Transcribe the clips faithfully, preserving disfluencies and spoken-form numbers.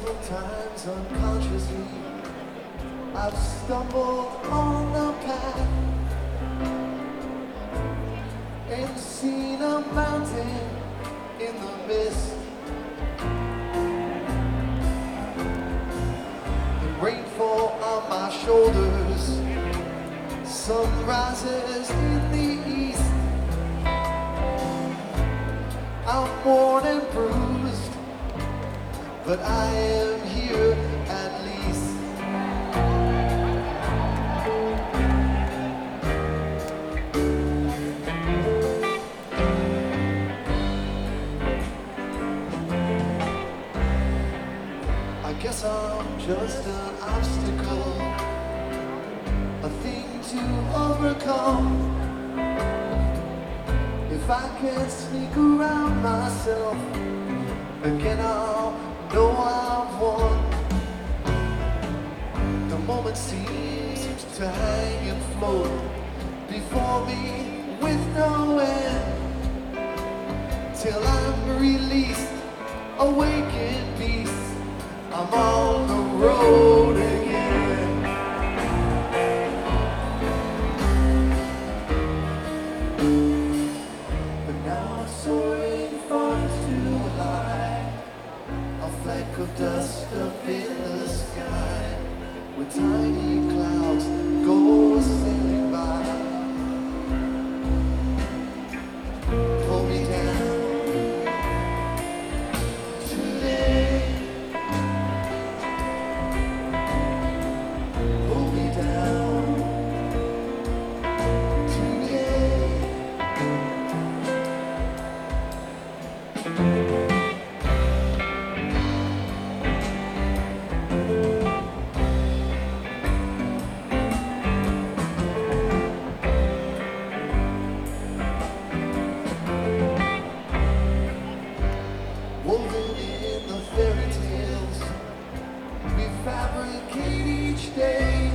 Several times unconsciously I've stumbled on the path and seen a mountain in the mist, and rainfall on my shoulders. Sun rises in the east. I'm worn and bruised, but I am here at least. I guess I'm just an obstacle, a thing to overcome. If I can sneak around myself, again I'll know I've won. The moment seems to hang and float before me with no end, till I'm released, awake in peace. I'm on the road again. But now I'm soaring far too high, a fleck of dust up in the sky, with tiny clouds go sailing by. Pull me down today. Pull me down today. Woven in the fairy tales we fabricate each day,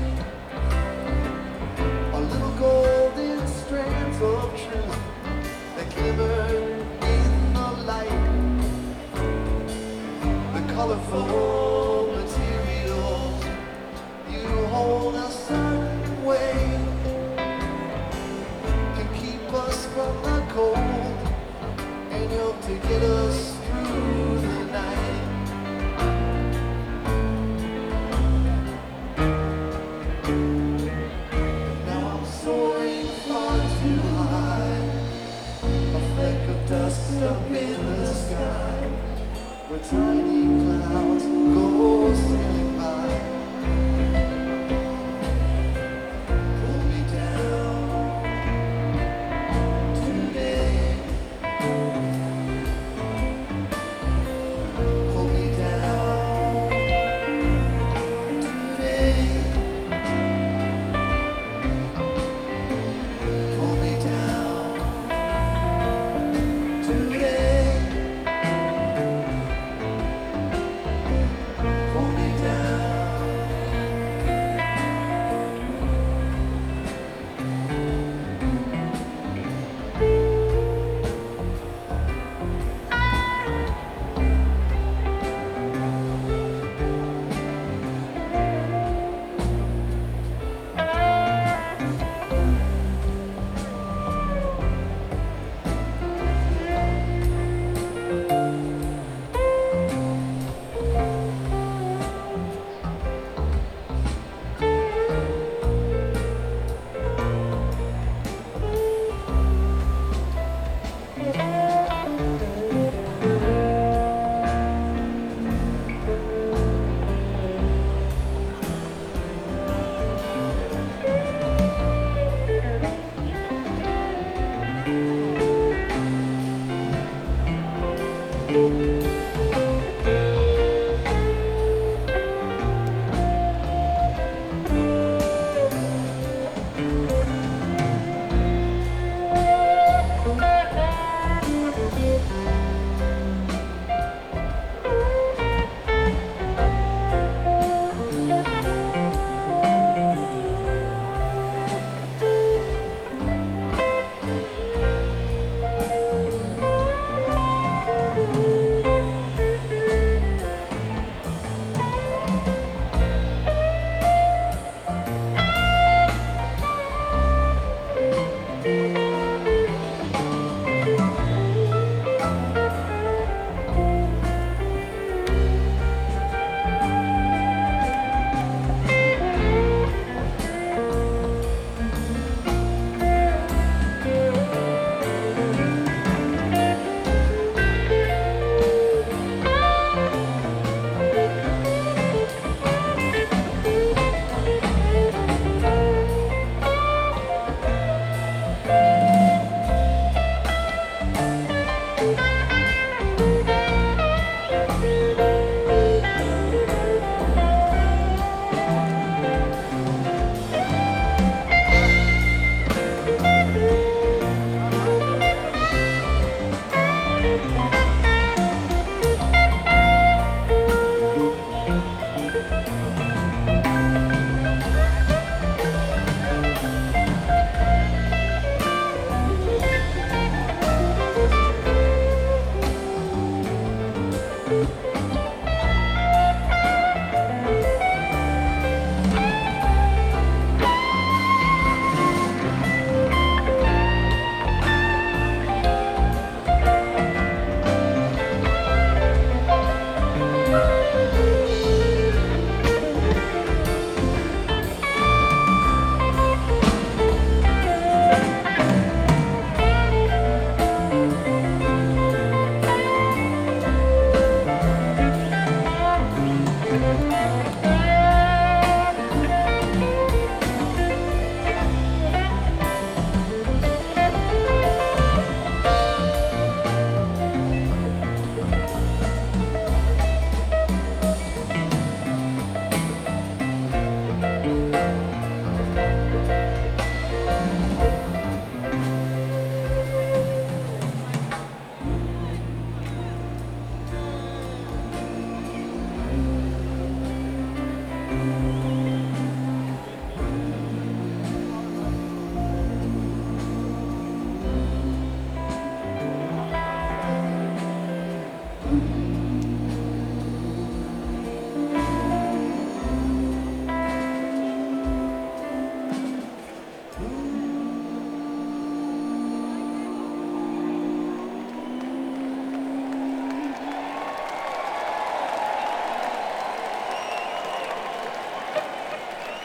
a little golden strands of truth that glimmer in the light. The colorful materials you hold a certain way can keep us from the cold and help to get us through the night. Now I'm soaring far too high, a fleck of dust up in the sky, where tiny clouds go